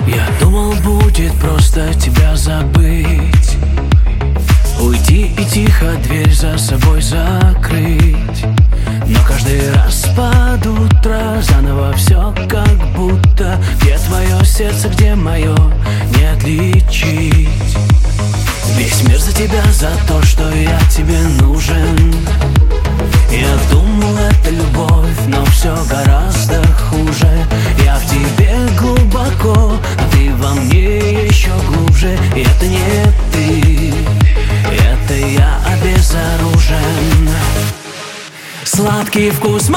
Я думал, будет просто тебя забыть, уйти и тихо дверь за собой закрыть. Но каждый раз под утро заново все как будто. Где твое сердце, где мое, не отличить. Весь мир за тебя, за то, что я тебе нужен. Я думал, это любовь, но все гораздо хуже. Я в тебе глубоко, а ты во мне еще глубже. И это не ты, это я обезоружен. Сладкий вкус